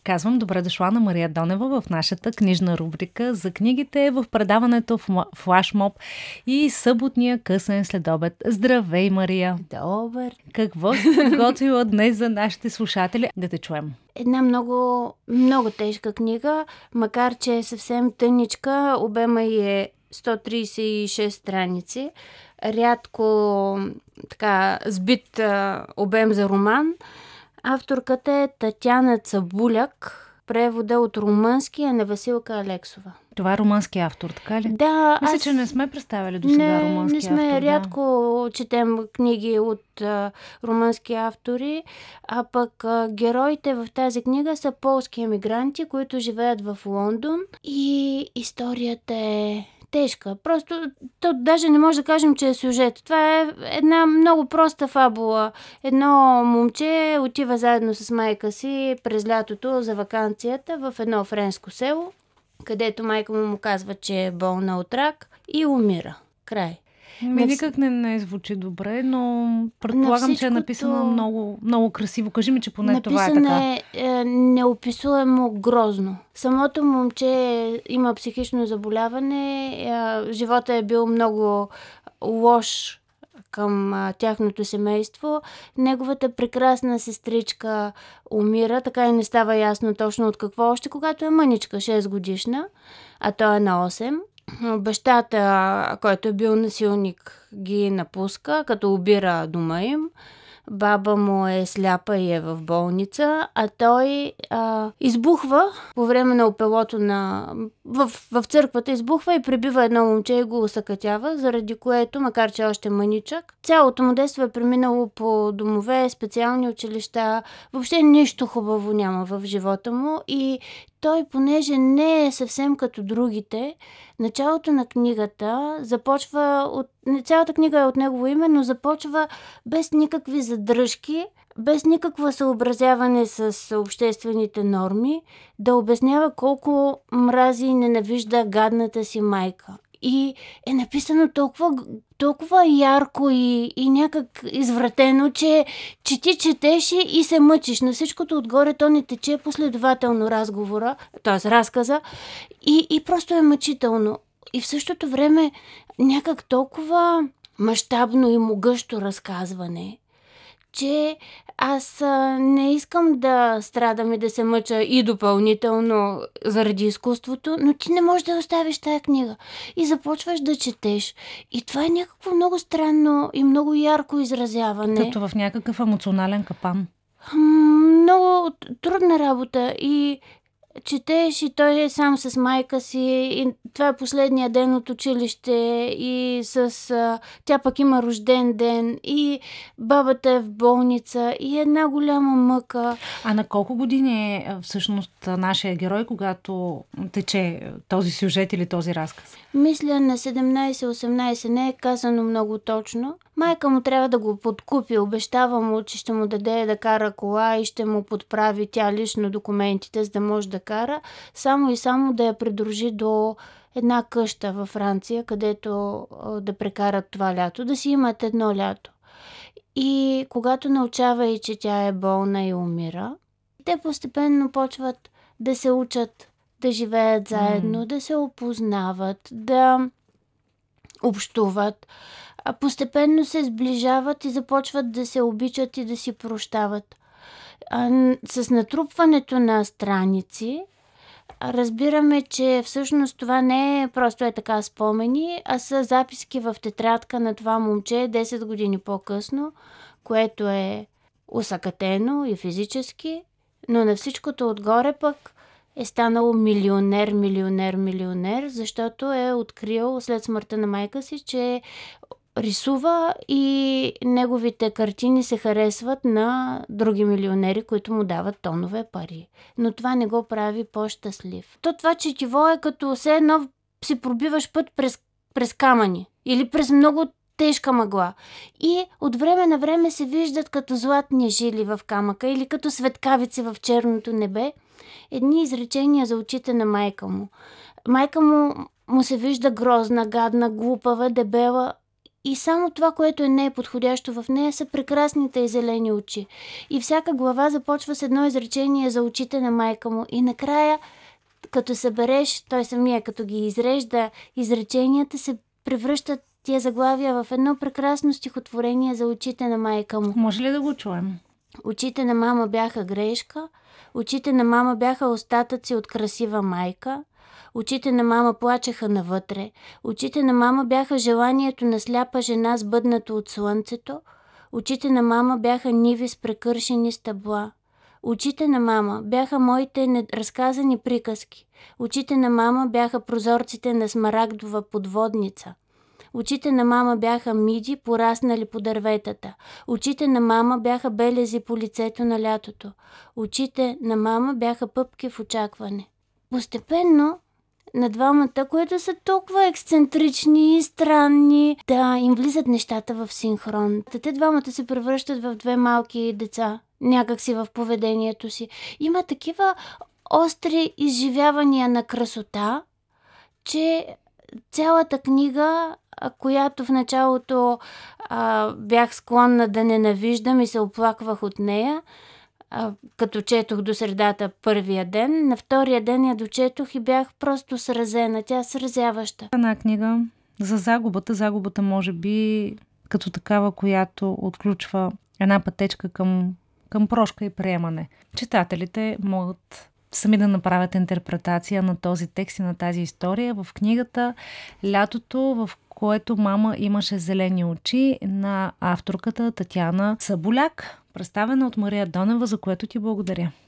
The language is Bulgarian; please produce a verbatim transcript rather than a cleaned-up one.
Казвам добре дошла на Мария Донева в нашата книжна рубрика за книгите в предаването Флашмоб и съботния късен следобед. Здравей, Мария! Добър! Какво си подготвила днес за нашите слушатели? Да те чуем. Една много, много тежка книга, макар че е съвсем тъничка, обема й е сто тридесет и шест страници. Рядко така сбит а, обем за роман. Авторката е Татяна Цабуляк. Превода от румънски е на Василка Алексова. Това е румънски автор, така ли? Да. Мисля, аз... че не сме представили до сега не, румънски автор. Не сме. Автор, Рядко да. четем книги от а, румънски автори, а пък а, героите в тази книга са полски емигранти, които живеят в Лондон и историята е тежка. Просто, то даже не може да кажем, че е сюжет. Това е една много проста фабула. Едно момче отива заедно с майка си през лятото за ваканцията в едно френско село, където майка му му казва, че е болна от рак и умира. Край. Ми никак не, не звучи добре, но предполагам, че е написано много, много красиво. Кажи ми, че поне това е така. Написано е, е неописуемо грозно. Самото момче има психично заболяване, е, живота е бил много лош към а, тяхното семейство. Неговата прекрасна сестричка умира, така и не става ясно точно от какво, още когато е мъничка, шест годишна, а той е на осем. Бащата, който е бил насилник, ги напуска, като обира дома им. Баба му е сляпа и е в болница, а той а, избухва по време на опелото на... В, в църквата избухва и прибива едно момче и го усъкътява, заради което, макар че още мъничък, цялото му детство е преминало по домове, специални училища, въобще нищо хубаво няма в живота му и той, понеже не е съвсем като другите, началото на книгата започва от... Цялата книга е от негово име, но започва без никакви задръжки, без никакво съобразяване с обществените норми, да обяснява колко мрази и ненавижда гадната си майка. И е написано толкова, толкова ярко и, и някак извратено, че, че ти четеш и се мъчиш. На всичкото отгоре то не тече последователно разговора, т.е. разказа, и, и просто е мъчително. И в същото време някак толкова мащабно и могъщо разказване, че аз а, не искам да страдам и да се мъча и допълнително заради изкуството, но ти не можеш да оставиш тая книга. И започваш да четеш. И това е някакво много странно и много ярко изразяване. Като в някакъв емоционален капан. Много трудна работа и четеш и той е сам с майка си и това е последния ден от училище и с... А, тя пък има рожден ден и бабата е в болница и една голяма мъка. А на колко години е всъщност нашия герой, когато тече този сюжет или този разказ? Мисля на седемнайсет-осемнайсет, не е казано много точно. Майка му трябва да го подкупи, обещава му, че ще му даде да кара кола и ще му подправи тя лично документите, за да може да кара, само и само да я придружи до една къща във Франция, където да прекарат това лято, да си имат едно лято. И когато научава и, че тя е болна и умира, те постепенно почват да се учат, да живеят заедно, mm. да се опознават, да общуват. А постепенно се сближават и започват да се обичат и да си прощават. А, с натрупването на страници разбираме, че всъщност това не е просто е така спомени, а са записки в тетрадка на това момче десет години по-късно, което е усъкатено и физически, но на всичкото отгоре пък е станало милионер, милионер, милионер, защото е открил след смъртта на майка си, че рисува и неговите картини се харесват на други милионери, които му дават тонове пари. Но това не го прави по-щастлив. То това четиво е като все едно си пробиваш път през, през камъни или през много тежка мъгла. И от време на време се виждат като златни жили в камъка или като светкавици в черното небе едни изречения за очите на майка му. Майка му, му се вижда грозна, гадна, глупава, дебела и само това, което е не е подходящо в нея, са прекрасните и зелени очи. И всяка глава започва с едно изречение за очите на майка му. И накрая, като събереш, той самия като ги изрежда, изреченията се превръщат тия заглавия в едно прекрасно стихотворение за очите на майка му. Може ли да го чуем? Очите на мама бяха грешка, очите на мама бяха остатъци от красива майка, очите на мама плачеха навътре, очите на мама бяха желанието на сляпа жена сбъднато от слънцето, очите на мама бяха ниви с прекършени стъбла. Очите на мама бяха моите неразказани приказки. Очите на мама бяха прозорците на смарагдова подводница. Очите на мама бяха миди, пораснали по дърветата. Очите на мама бяха белези по лицето на лятото. Очите на мама бяха пъпки в очакване. Постепенно на двамата, които са толкова ексцентрични и странни, да им влизат нещата в синхрон. Те двамата се превръщат в две малки деца, някакси в поведението си. Има такива остри изживявания на красота, че цялата книга, която в началото а, бях склонна да ненавиждам и се оплаквах от нея, а, като четох до средата първия ден, на втория ден я дочетох и бях просто сразена. Тя е сразяваща. Една книга за загубата. Загубата може би като такава, която отключва една пътечка към, към прошка и приемане. Читателите могат сами да направят интерпретация на този текст и на тази история. В книгата "Лятото, в което мама имаше зелени очи" на авторката Татяна Съболяк, представена от Мария Донева, за което ти благодаря.